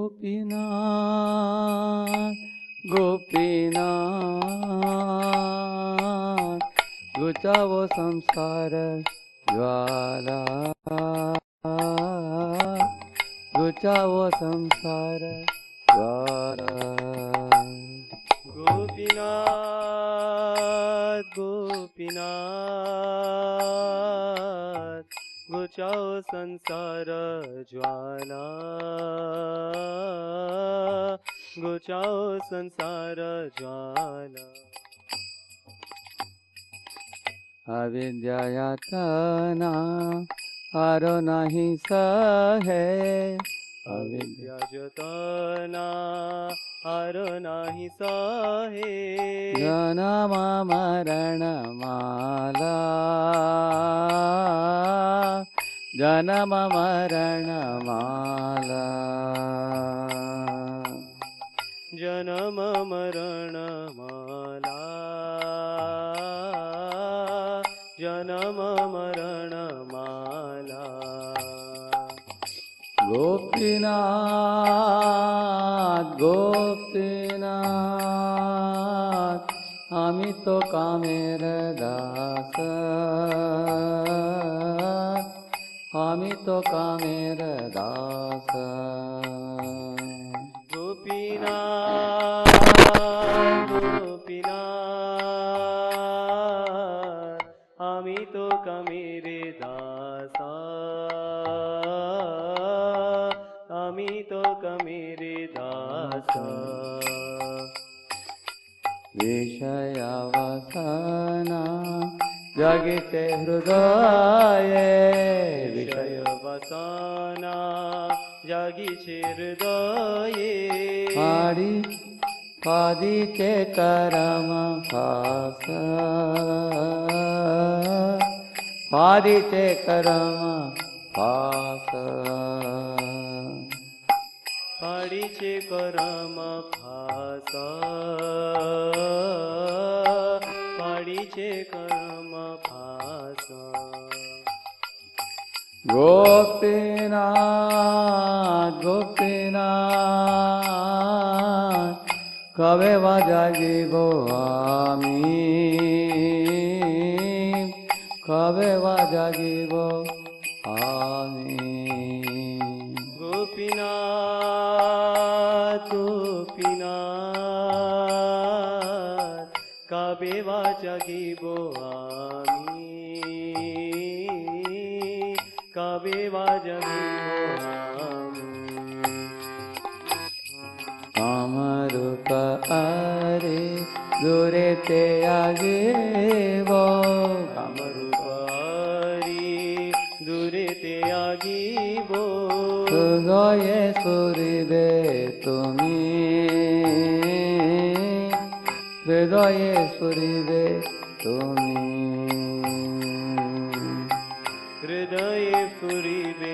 गोपीनाथ गोपीनाथ घुचाओ संसार ज्वाला घुचाओ संसार ज्वाला गोपीनाथ गोपीनाथ घुचाओ संसार ज्वाला घुचाओ संसार ज्वाला अविद्यायातना हारो नहीं सहे अविद्या जतना हार नाही सहे जन्म मरण माला जन्म मरण माला जन्म मरण माला जन्म मरण माला गोपीनाथ गोपीनाथ आमी तो कामेर दास आमी तो कामेर दास गोपीनाथ गोपीनाथ आमी तो कामेरे दासा आमी तो कामेरे दासा विषयावसाना जगिते हृदय विषय वसाना जागीचे हृदये पादीचे करम फास पादीचे करम फास पाडीचे करम फास पाडीचे करम फास गोपीनाथ गोपीनाथ कवे जागिबो आमी कवे जागिबो आमी गोपीनाथ गोपीनाथ कवे जागिबो आमी कवे जागिबो आमी कामरूप अरे दूरे ते आगिबो कामरूप हरी दूरे ते आगिबो हृदये सुहृदे तुमी हृदये सुहृदे तुमी हृदये पुरिबे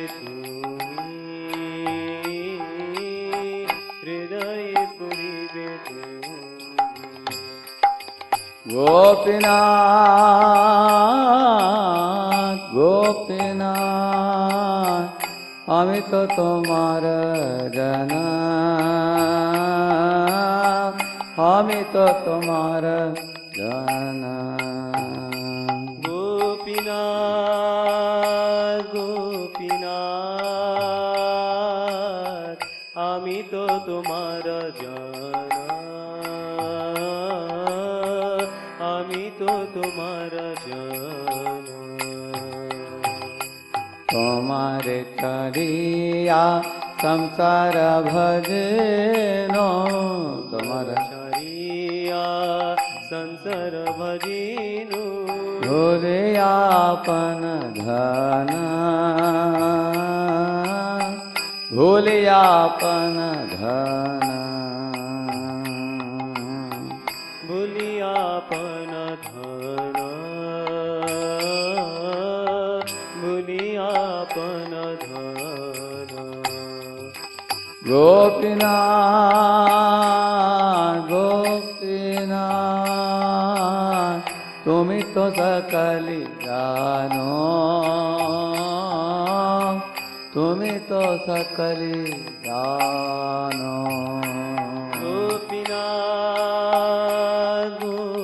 तुमी हृदये पुरिबे तुमी गोपीनाथ गोपीनाथ আমি তো তোমার জানা আমি তো তোমার জানা গোপীনাথ গোপীনাথ আমি তো তোমার জানা আমি তো তোমার জানা তোমার করিয়া সংসার ভজনো তোমার চারিয়া संसार भजिनु भूले आपन धन भूले आपन धन भूलियापन धन भूलियापन धन गोपीनाथ गोपीनाथ তুমি তো সকলি জানো তুমি তো সকলি জানো गोपीनाथ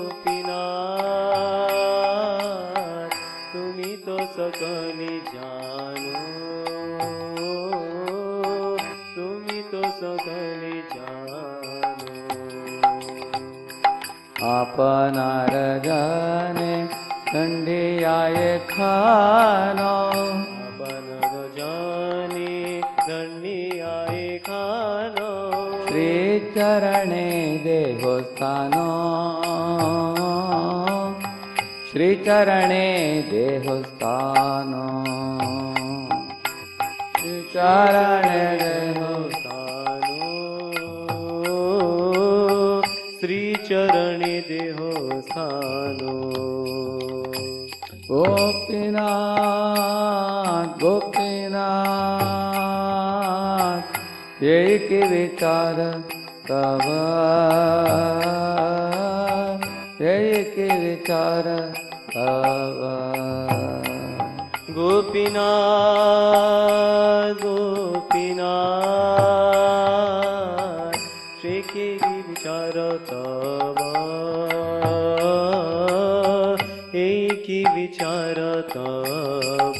गोपीनाथ तुम्ही तो सकली जानो तुम्ही तो सकली जानो आपनार जाने दंडियाए खानो अपन जाने दंडियाए खानो श्री चरणे देहो स्थानो श्री चरणे देहो स्थानो श्री चरणे देहो स्थानो श्री चरणे देहो स्थानो गोपीनाथ गोपीनाथ एक विचार तब एक विचार तब गोपीनाथ गोपीनाथ श्री के विचार तब एक विचार तब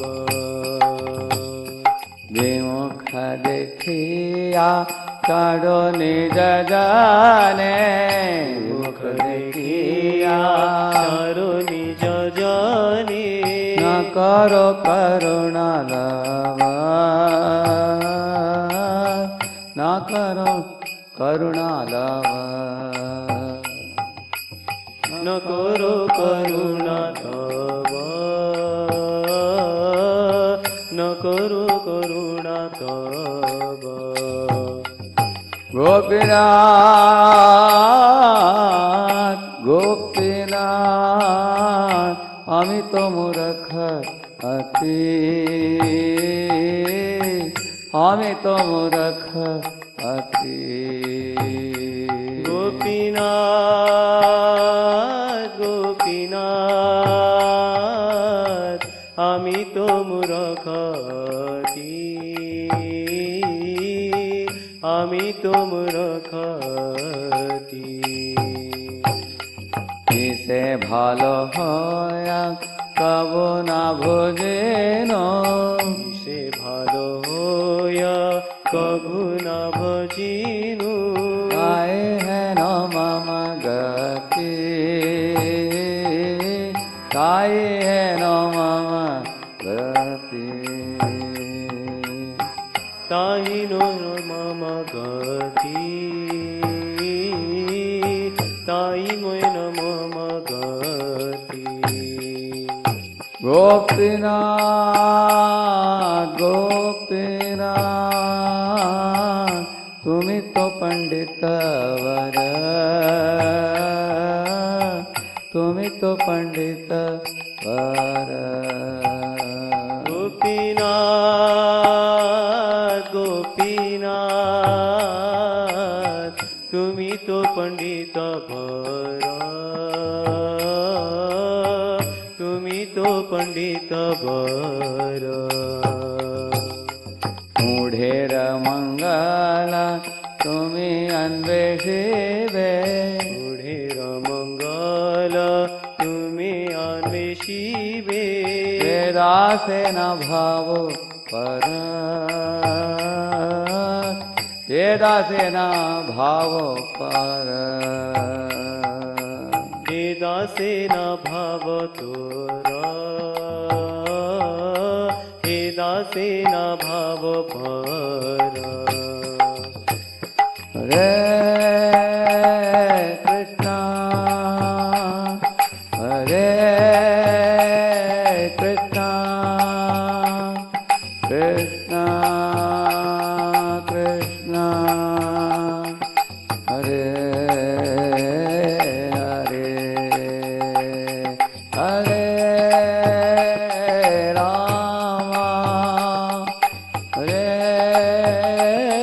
विमुख देखिया काढ़ो निज जाने विमुख देखिया चारो निज जाने न करो करुणा लवा न करो करुणा लवा न करो करुणा तव न करो करुणा तव गोपीनाथ गोपीनाथ আমি তো মূর্খ অতি আমি তো মূর্খ অতি गोपीनाथ गोपीनाथ আমি তো মূর্খতি আমি তো মূর্খতি সে ভালো হয়া কব না ভোজেন সে ভালো হইয়া কভু না ভজিনু আয় হেন মম গতি কায় হেন মম গতি তাহিনো মম গতি তাই মন মম গতি গোপীনাথ গোপীনাথ তুমি তো পণ্ডিত বর তুমি তো পণ্ডিত বর गोपीनाथ गोपीनाथ তুমি তো পণ্ডিত বর তুমি তো পণ্ডিত বর মূঢ়ের মঙ্গল তুমি অন্বেষিবে মূঢ়ের মঙ্গল তুমি অন্বেষিবে বেদাসে ন ভাব পর বেদাসে ন ভাব পর दासे न भाव तोरा हे दासे न भाव परा हरे कृष्णा हरे कृष्णा कृष्णा कृष्णा हरे हरे रामा हरे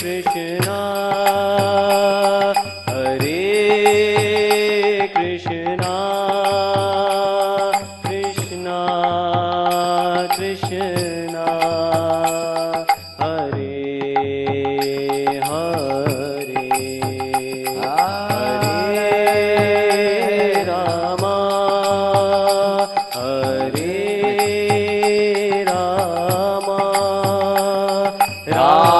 Krishna Hare Krishna Krishna Krishna Hare Hare Hare Rama Hare Rama Rama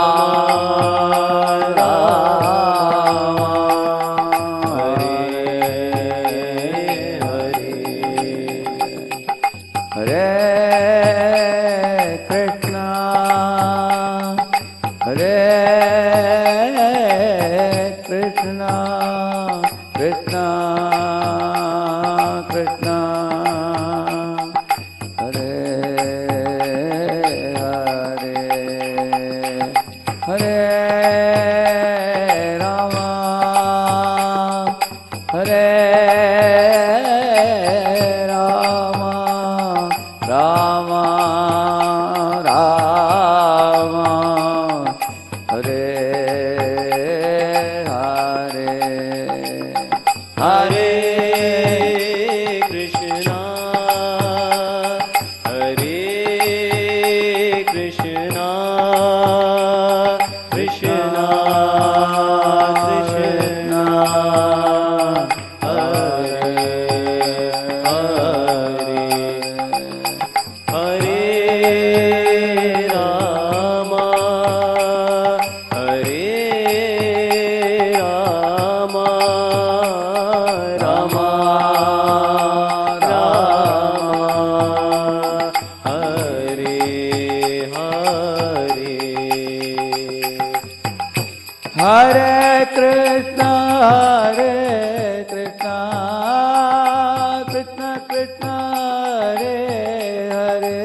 Hare Krishna, Hare Krishna, Krishna Krishna, Hare Hare,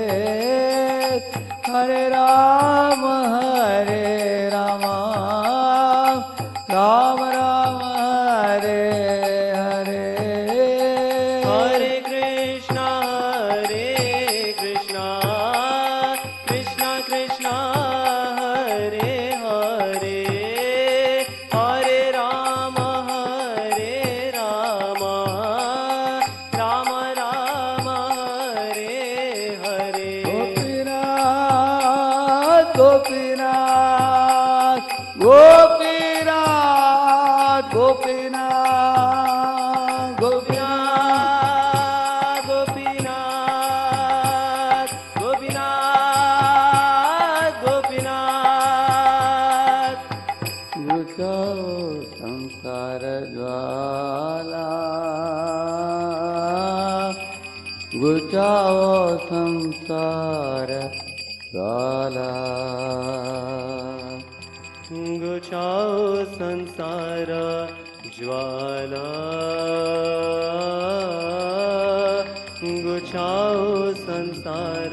Hare Rama, Hare Rama, Rama Rama, Hare Hare. Hare Krishna, Krishna Krishna, Hare Hare, Hare Rama, Rama Rama, Hare Hare. Gopinath, Gopinath, Gopinath, Gopinath, Gopinath, Gopinath, Gopinath, Gopinath, Gujao samsara jwala, Gujao samsara jwala. गुचाओ संसार ज्वाला, गुचाओ संसार